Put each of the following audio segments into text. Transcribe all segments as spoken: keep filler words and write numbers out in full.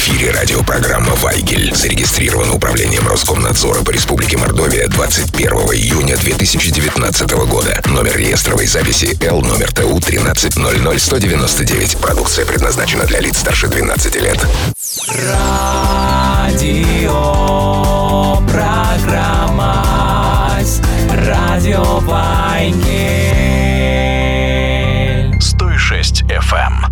эфире радиопрограмма «Вайгель». Зарегистрирована управлением Роскомнадзора по Республике Мордовия двадцать первого июня две тысячи девятнадцатого года. Номер реестровой записи Л номер Т У тринадцать ноль ноль сто девяносто девять. Продукция предназначена для лиц старше двенадцати лет. Радио программа Радио Вайгель сто шесть эф эм.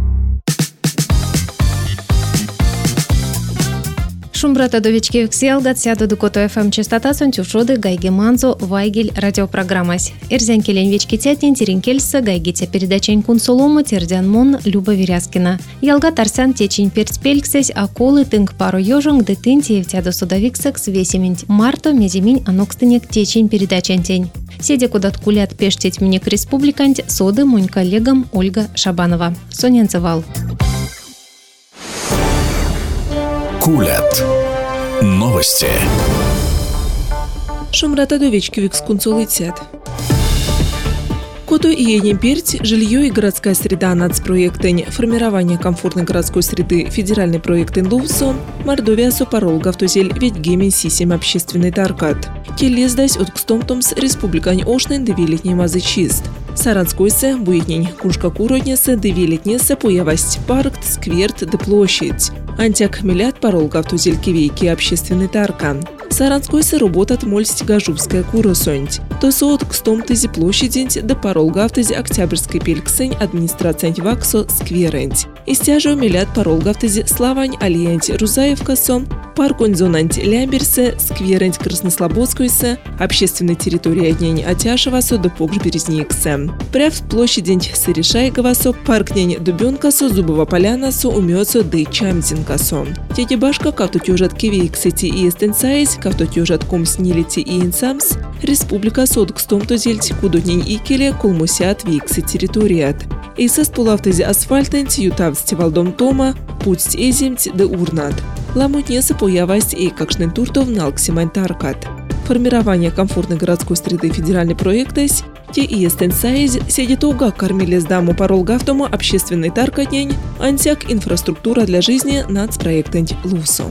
Шумбрата довички вксиалгат сяду дукото эф эм частота сонтюшоды гайге манзо Вайгель радиопрограммась. Эрзян келень вечки тятнин теринкельса гайгите передачень кун солому тердян мон Люба Веряскина. Ялга тарсан течень перцпельксесь аколы тынк пару ёжонг детын тиевтяду судовиксекс весемень марто мезимень анокстынек течень передачень тень. Седя кудат кулят пештеть минек республикант соды мунь коллегам Ольга Шабанова. Сонянцевал. Кулят. Новости. Шумрата довечки викскунцолыцят. Кото и Енемперть, жилье и городская среда нацпроектень, формирование комфортной городской среды, федеральный проект Инлувсо, Мордовия сопарол гавтозель ведь гемен сисем общественный таркат. Келездась от кстомтомс республикань ошнен девилетний мазы чист. Саранскойсе, буетнень, кушка куроднесе, девилетнесе появасть парк, скверт, де площадь. Антяк милят парол гавтозель кивейки общественный таркан. Саранскойсе работат мольсть гажубская куросонть. То соот кстомтези площадень, де парол гавтези октябрьской пельксень администрациянь ваксо скверенть. Истяжо милят парол гавтези славань алиянть Рузаевкасо, парконь зонанть Лямберсе, скверенть Краснослободскойсе, общественной территории однень Атяшевасо до Покш-Березниксе. Пряв площадень Сыришайговасо, паркнень Дубенкасо, Зубова Полянасо, умёцо дый Чамзинкасо. Тети башка кавтотюжат кивейксети и эстенцаис, кавтотюжат комснилити и инсамс, республика содкстомто зельти кудотнень икеле колмусят виксе территорият. И состулавтези асфальтенть ютавсти валдом тома, путь эзимть де урнат. Ламутнеса появасть и какшнен туртов налксимань таркат. Формирование комфортной городской среды федеральный проектась, те и эстенсаиз седит уга кормилес даму парол гавтому общественный таркатнень, антяк инфраструктура для жизни нацпроектенть Лусо.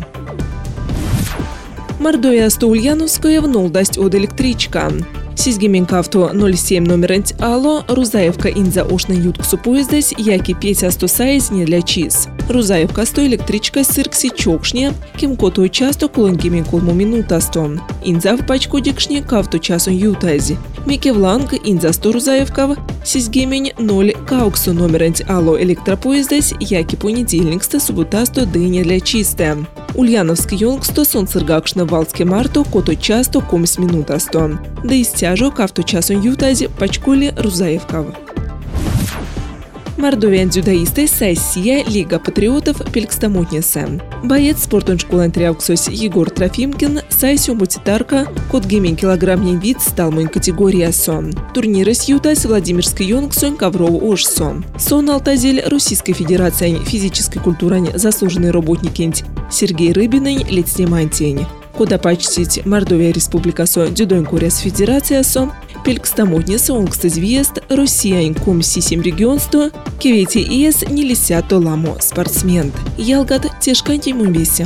Мордовия сто Ульяновская в нолдасть от электричка. Сизгименкавто ноль семь номеренть Ало, Рузаевка инза ошна ютксу поездась, яки петя сто сайз не для чиз. Рузаевка сто электричка сыркси чокшне, кемкото часто клонгимен колму минутасто. Инза в пачку дикшне кавто часу ютази. Микевланг инза сто Рузаевкав, сизгимень ноль кауксу номеренть Ало электропоездась, яки понедельникста субботасто дыня для чисте. Ульяновский йонгсто сонцергакшна валске марто кото часто комс минутасто. Да и стяжо кавто часу ютази пачкули Рузаевкав. Мордовиан дзюдоисты сессия Лига патриотов пелькстамотнесе. Боец спортон школан тряуксось Егор Трофимкин сайсю мутитарка кот гемен килограммней вид стал мой категория сон. Турниры с ютась Владимирский йонгсон ковров ошсон. Сон Алтазель Российской Федерации физической культуры заслуженный работникень Сергей Рыбинень летснимантень. Куда почтить Мордовия Республика со дзюдоинкурес Федерация со пелькстамотнесе онгстазвест Россия инком сисем регионсто кевети иес не лисято ламо спортсмен. Ялгат тешканти мумбесе.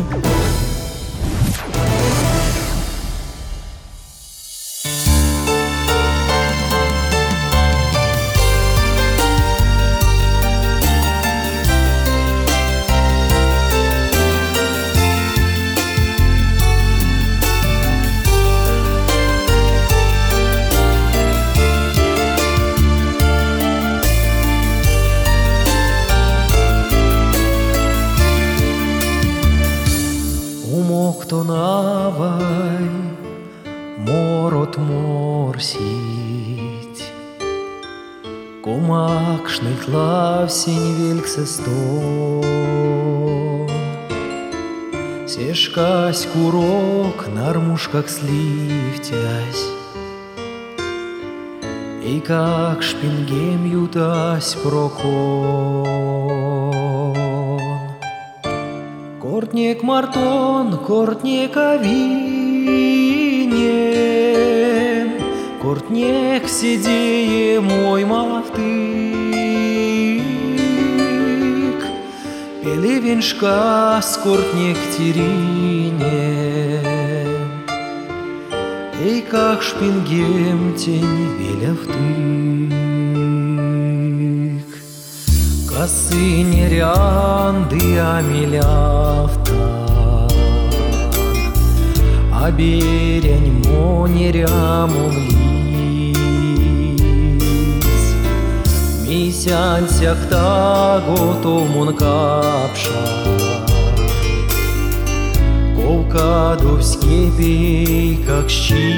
Тонавай, морот морсить, комакшный тлавсень вельксе сто. Сешкась курок нармушках сливтясь, и как шпингем ютась прокон. Кортнек мартон, кортнек авинем, кортнек сидее мой мавтык. Пелевиншка скортник тирине, эй, как шпингем тень велявтык, косы нерянды амилявтан, а берень монерямум лис, мисянсяк таго томун капша, Ковкаду в скипе, как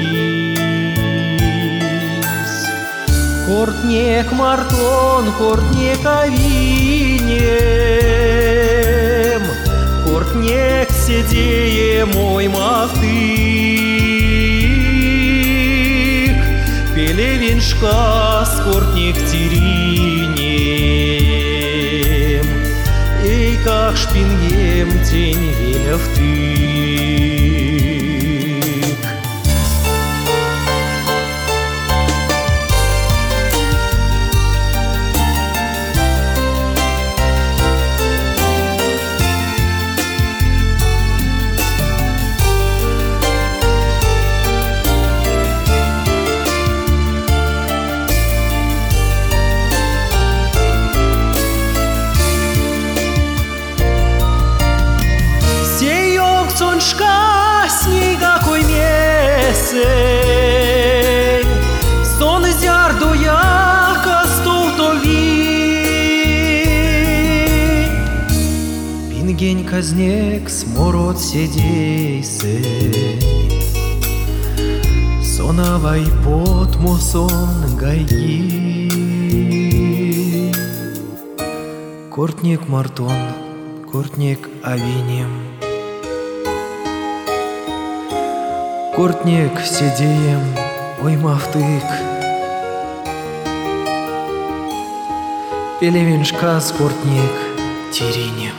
щис. Кортнек мартон, кортнек авинем, кортнек седее мой мавтык, пелевиншка скортник тиринем, эй, как шпингем тень велявтык. Сон зярду яка стовтові, пінгень казнек смород седейсень, сонавай потмосон гайги. Кортник мартон, кортник авинем, кортник седеем, ой, мавтык, пелевиншка с кортник тиринем,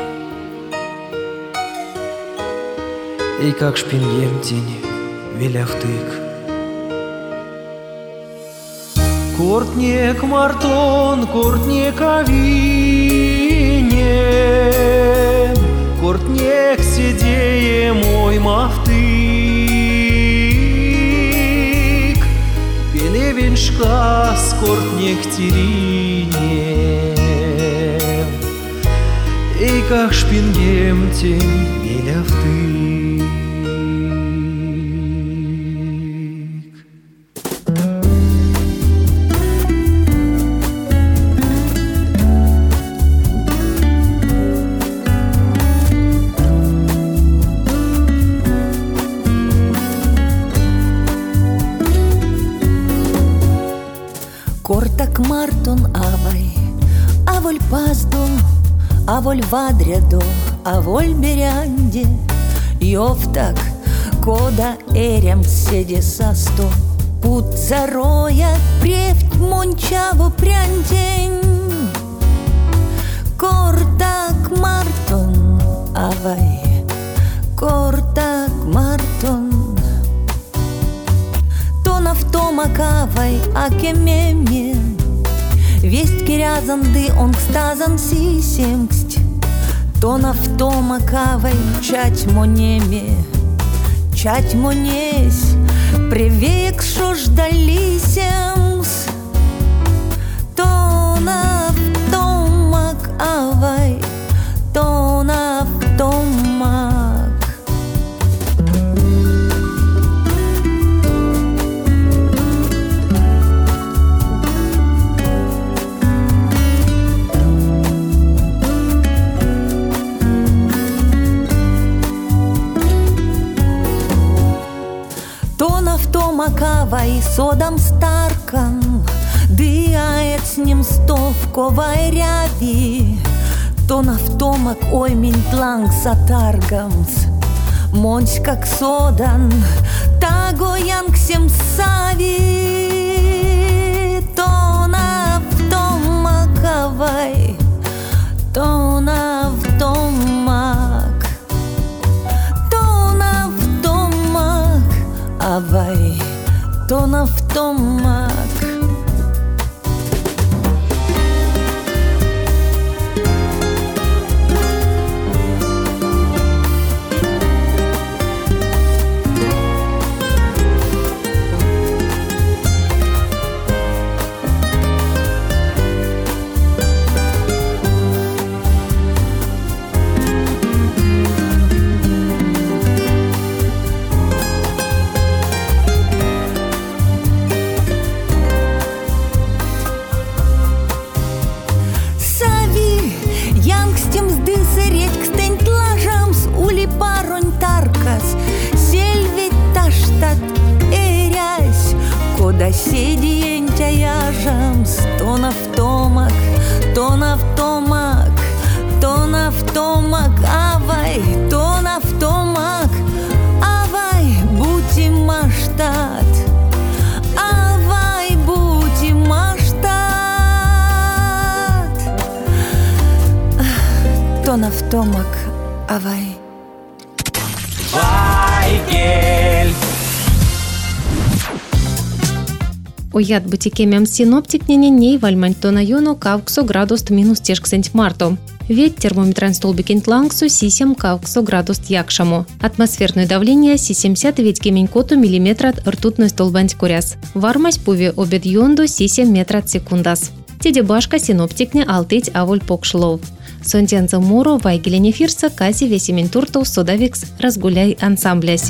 эй, как шпингем тень велявтык. Кортник мартон, кортник авинем, кортник седеем, ой, мавтык, пелевиншка скортник тиринем, эй, как шпингем тень велявтык. Кортак мартон авай, аволь паздо, аволь вадрядо, аволь берянде, йовтак кода эрям седе састо, пут зароя превть мончаво прянтень. Кортак мартон авай, кортак мартон, Автомакавай, акемеме, весть кирязанды он кстазан сисемксть, тон автомакавай, чать монеме, чать монесь, привек шо ждалисемс, тон автомакавай, тон автомак. Макавай содам старкам, дыает с ним стовковой ряби, тон автомак ой минтланг сатаргамс, монч как содан, тагоянг сем сави, тон автомакавай, тон автомак, тон автомак, авай. Тон автомак. будем сдысереть к стент лажамс, ули паронь таркас, сельвит таштат эрясь, кода седиентя яжамс, то на втомак, то на втомак, то на втомак, авай, то на втомак, авай, будем маштат, авай, будем маштат, то на втомак, авай. Вайгель. Уят бутикемем синоптик ней вальмань то на юну кавксо градус минус тешк сент марто. Ведь термометран столбикент лангсу сисем кавксо градус якшаму. Атмосферное давление сисемьдесят девять коту миллиметрат ртутной столбань куряс. Вармась пуви обед юнду сисем метрат секундас. Теде башка синоптикне алтыть аволь покшлов. Сонтенца муру вайгелене фирса кази весемин туртов содавикс разгуляй ансамблясь.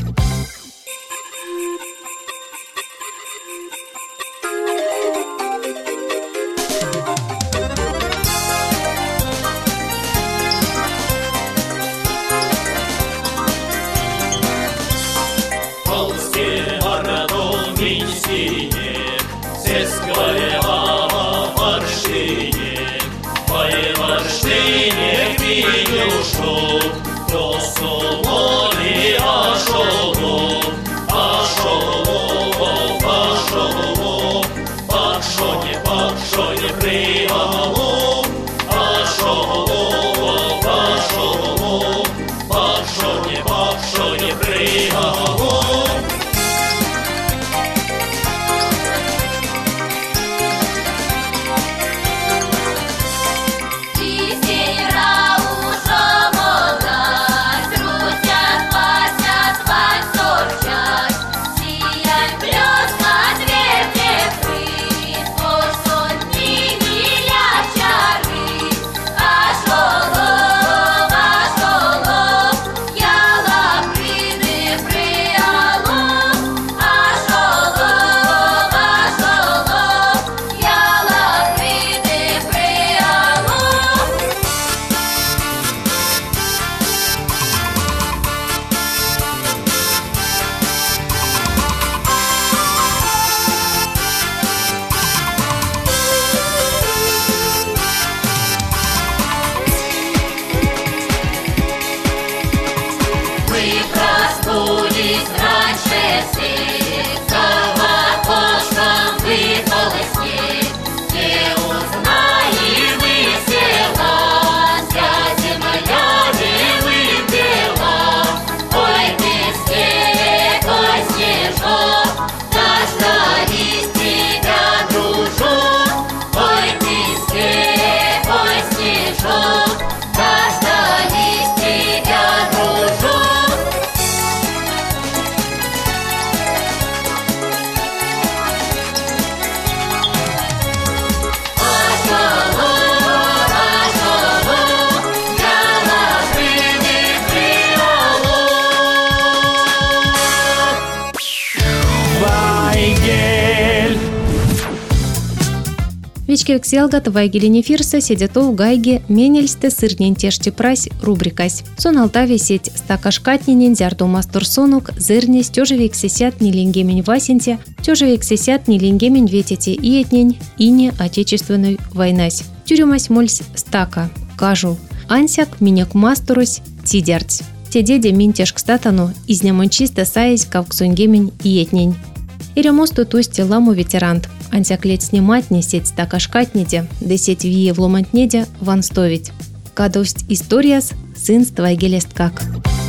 Вичкевик селгат вайгелене фирса седятов гайге менельсте сырнентешти прась рубрикась. Сон Алтаве сеть стакашкатнинен зярду мастурсонук зырнес тёжевик сесят нилингемень васенте, тёжевик сесят нилингемень ветете иетнень ине отечественной войнась. Тюрюмась мольс стака, кажу, ансяк миняк мастурусь тидярць. Те деде минтешк статану изнямончисто саясь кавксунгемень иетнень. Иремосту тусти ламу ветерант. Ансяк лет снимать не сеть стакашкатниде, да сеть вие в ломантнеде ванстовить. Кадость историас сын ствайгелесткак.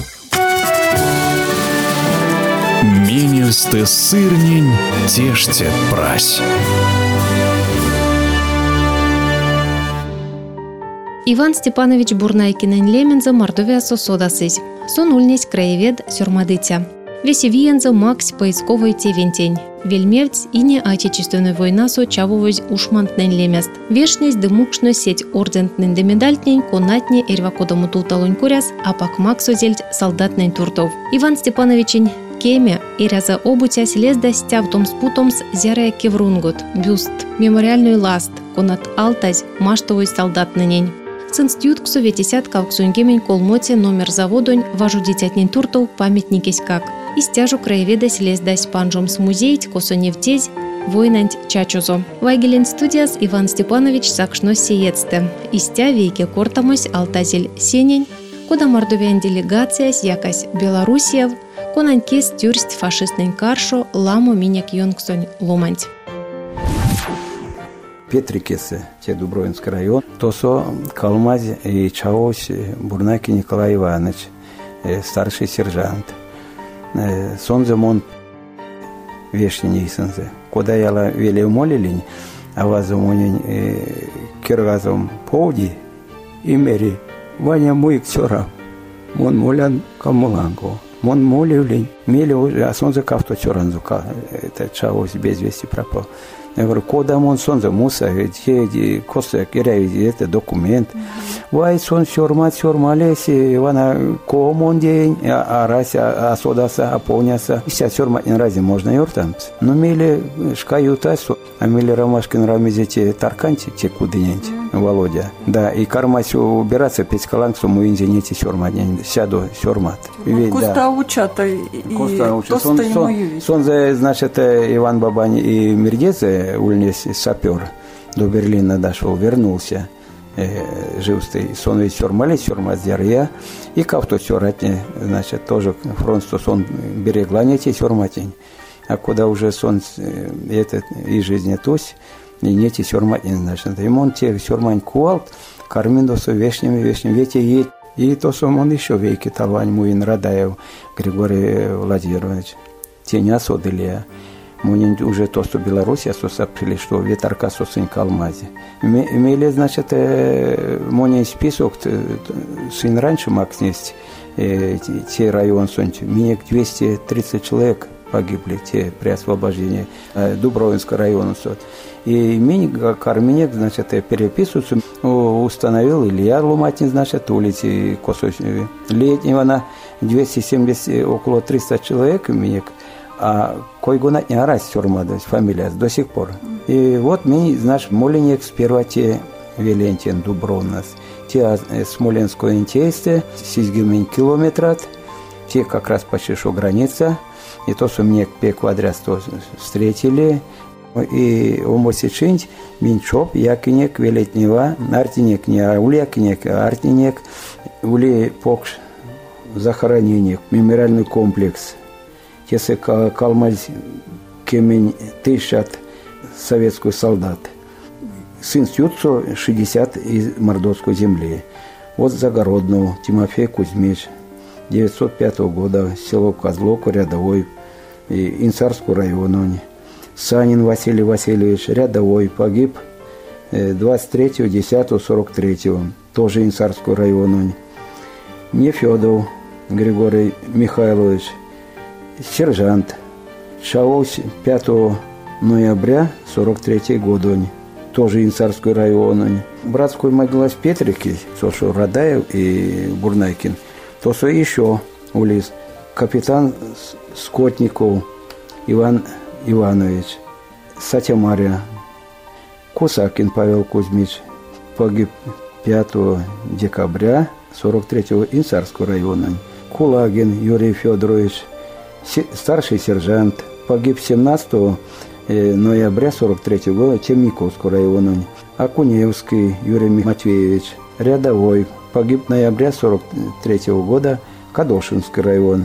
Менельсте сырнень теште прась. Иван Степанович Бурнайкинен Леменза Мордовия сосодасызь. Сон ульнесь краевед сюрмадытя. Весевиенза Макс поисковый тевентень. Вельмевц ине отечественной война со чавовоз ушмантнен лемест. Вешнесь дымукшно сеть ордентнен демедальтнень конатне эрвакодому тулталонь куряс, а пак Максу зельдь солдатнен туртов. Иван Степановичень кеме иряза обутясь лезда стяв том спутомс зярая кеврунгот, бюст, мемориальный ласт, конат алтазь маштовой солдатненень. Цинстют к советисят кавксунгемень колмоте номер заводонь важу дитятнин туртов памятник искак. Истяжу краеведась лездась панжом с музеять косоневтезь войнанть чачузо. Вайгелин студияс Иван Степанович сакшно сеецте. Истя вейке кортамось алтазель сенень, куда мордовян делегацияс якась Белоруссияв, конанькес тюрсть фашистный каршо ламо миняк йонгсонь ломанть. Петрикесы, те Дубровинский район, тосо Калмази и Чаось Бурнаки Николай Иванович, старший сержант. Сонземон вешний сензе. Куда я вели молилень, а вазумонень киргазом повди и мери. Ваня мой ксера, мон молян камуланго. Мон молилень, мели уже, а сонзе кавто чоранзука. Это Чаось без вести пропал. Я говорю, куда он сонза муса, где коса киряви, это документ. Вай сон сёрмат сёрмалеси, Ивана комон день, а раз а содаса, а поняса. Вся сёрмат не рази можно юртамс. Но мили шкаютасу, а мили ромашкин рамизете тарканти, те кудыненти, Володя. Да, и кармасю убираться, петь калангсу, мы инженете сёрмат, сяду сёрмат. Коста учата и тоста не мою вещь. Сонза, значит, Иван Бабань и Мердезе, ульнес сапер, до Берлина дошел, вернулся, э, живстый, сон ведь сёрмали, сёрмазяр я, и кавто сёратне, значит, тоже фронт, что сон берегла не те сёрматень, а куда уже сон, э, этот, и жизнь тось, и не те сёрматень, значит, и он те сёрмань куалт, карминдосу вешними, вешним, вети ед, и то сам он еще веки талвань муин Радаев Григорий Владимирович, тень осодылия. Мы уже то, что Беларусь, а то сообщили, что ветарка сосынь Калмази. Имели, значит, моний список, сын раньше мог снести, те район сонь, мне двести тридцать человек погибли, те при освобождении Дубровинского района. И меня, карминек, значит, переписываются, установил Илья Луматин, значит, улицы Косой Летнего на двести семьдесят, около триста человек, меня. А кой гонать не раз сёрмадась фамилия до сих пор. И вот мы, наш моленек сперва те Велентин Дубровнас, те Смоленское интесте, сизгимень километрат, те как раз почти что граница, и то, что мне пе квадрат встретили, и омосичинь, минчоп, якинек, велетнева, артинек, не улякинек, а артинек, ули покш, захоронение, мемориальный комплекс. Если Калмазь кемень тысячат советских солдат, сын Сютцо шестьдесят из Мордовской земли. Вот Загородного Тимофей Кузьмич, девятьсот пятого года, село Козловка, рядовой, Инсарского района. Санин Василий Васильевич, рядовой, погиб двадцать третьего десятого сорок третьего, тоже Инсарского района. Нефёдов Григорий Михайлович, сержант, Шаось пятого ноября сорок третьего года, тоже Инсарский район. Братскую могилу в Петрике, Сошу Радаев и Бурнайкин, то что еще улис, капитан Скотников Иван Иванович, Сатя Мария, Кусакин Павел Кузьмич, погиб пятого декабря сорок третьего Инсарского района. Кулагин Юрий Федорович, старший сержант, погиб семнадцатого ноября сорок третьего года Темниковского района. Акуневский Юрий Матвеевич, рядовой, погиб ноября сорок третьего года Кадошинский район.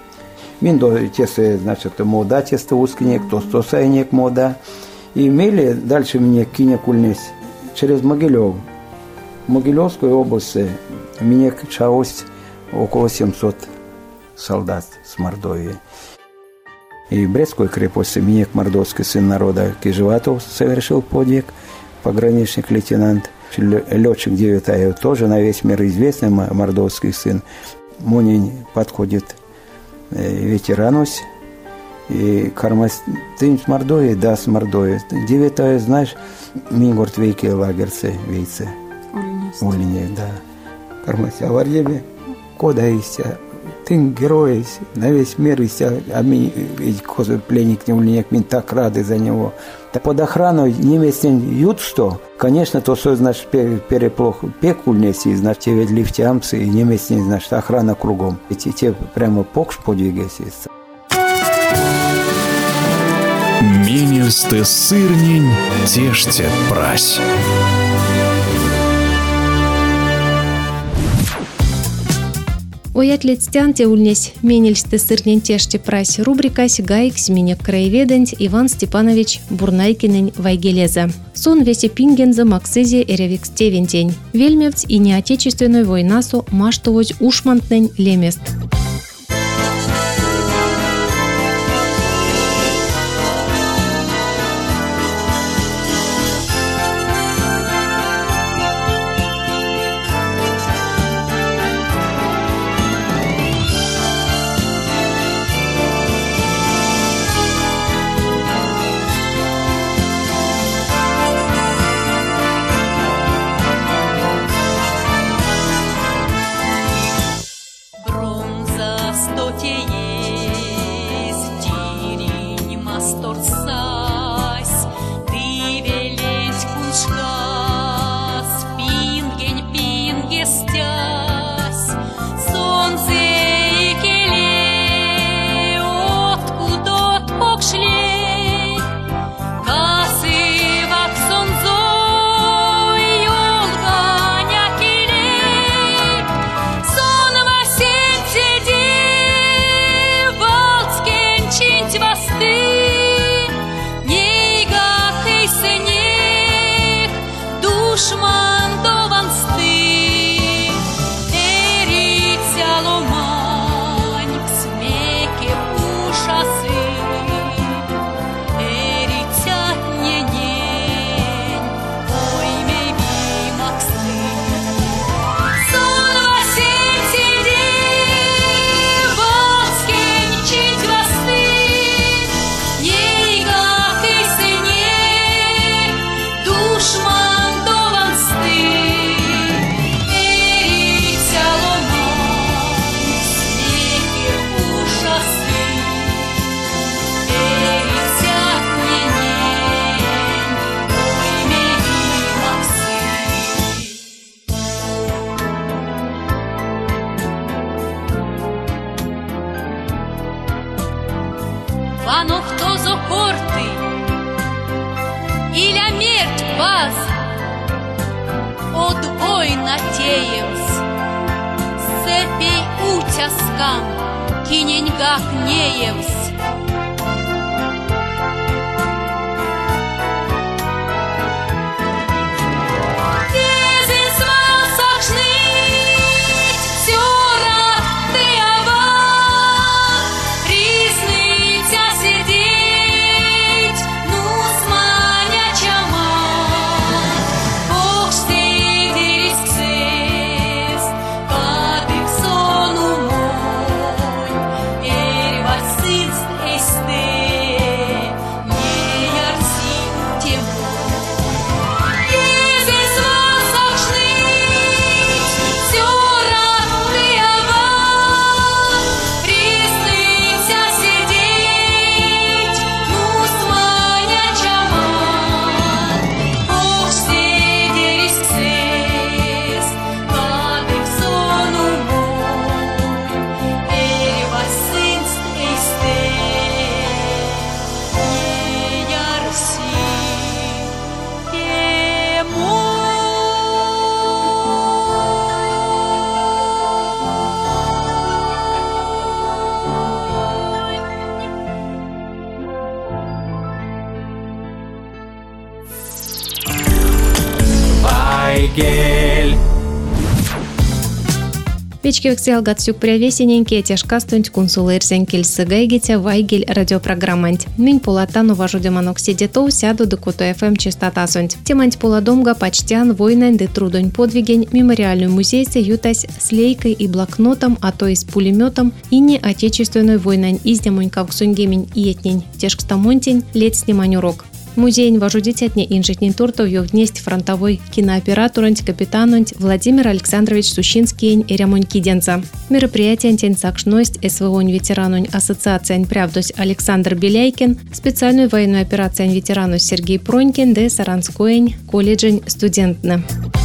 Миндо тесто, значит, мода, тесто ускинек, то стосайнек мода. И имели дальше мне кинек ульнес через Могилев. В Могилевской области мне Чаось около семьсот солдат с Мордовии. И в Брестской крепости Минек Мордовский, сын народа Кижеватов, совершил подвиг, пограничник лейтенант. Летчик Девятаев, тоже на весь мир известный мордовский сын. Мунин подходит ветеранусь, и кармастынь с Мордовии, да, с Мордовии. Девятаев, знаешь, мингорт вейки лагерцы, вейцы. Ульни, да. Кармасть, а в Ардебе, кода истя. Ты герой на весь мир, и пленник не ульняк, мне так рады за него. Да под охраной неместен ют что, конечно, то что значит переплох пекульнеси, значит те ведь лифтямцы и неместен значит охрана кругом. Эти те прямо покш подвигайся. Менюсты сырнень теште прась. Оят летстян те ульнесь менельсты сырнень теште прась рубрикась гаик сменек краеведенць Иван Степанович Бурнайкинень Вайгелеза. Сон весе пингенза Максизе эревикс тевентень. Вельмевц и неотечественной войнасу маштовоз ушмантнень лемест. Вано хто зокорти, иля мерть вас, от война теевс, сепей утяскам, киненьгах неевс. Печки вексел гатсюк привесененькие тяжкастунь кунсулерсен кельсы гайгите Вайгель радиопрограммант. Минь полатану важу деманок сидетоу сяду докото эф эм частотасунь. Теманть поладомга почтян войнань де трудонь подвигень мемориальный музейце ютась с лейкой и блокнотом, а то и с пулеметом, и не отечественной войнань издямонь кавксунь гемень и етнень. Тяжкстамонтень лет снимань урок. Музейн вожудитятне инжитнин туртов югнесть фронтовой кинооператоронть капитанонть Владимир Александрович Сущинский и Ремонь Киденца. Мероприятие тень сакшность СВОнь ветеранонь ассоциация правдось Александр Беляйкин, специальную военную операцию ветеранус Сергей Пронькин, де Саранскоень колледжень студентна.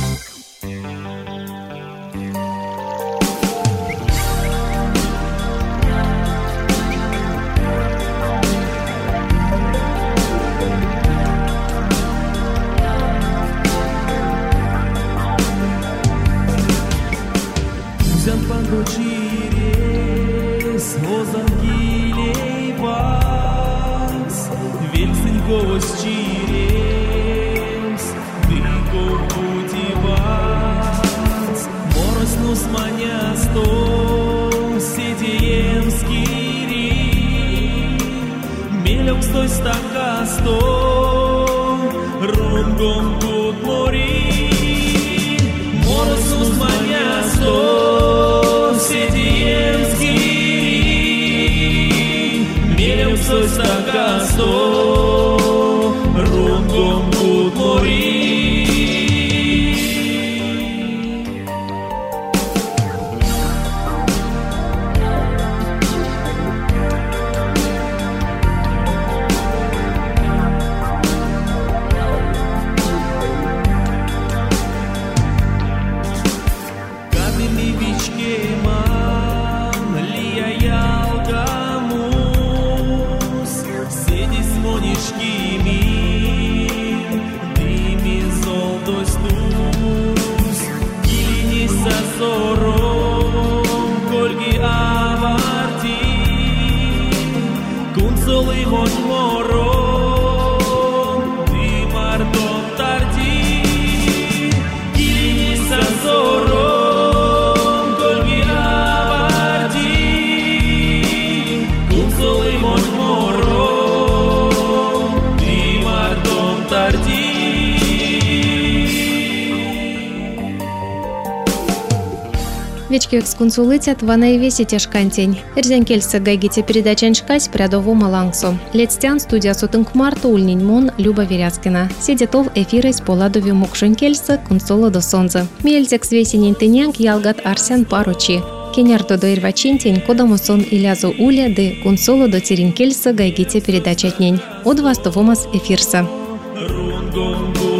Вечки эксконсулытят вана и веси тяжкантень. Эрзянкельса гайгите передачань шкась прядову малангсу. Летстян студия сутынк марту ульнинь мон Люба Веряскина. Сидетов эфирой с поладови мукшункельса консола до сонза. Мельзек свесенень тынянк ялгат арсян паручи. Кенярто до ирвачинтень кодамусон илязу уля де консола до теринкельса гайгите передачатнень. От вас товомас эфирса.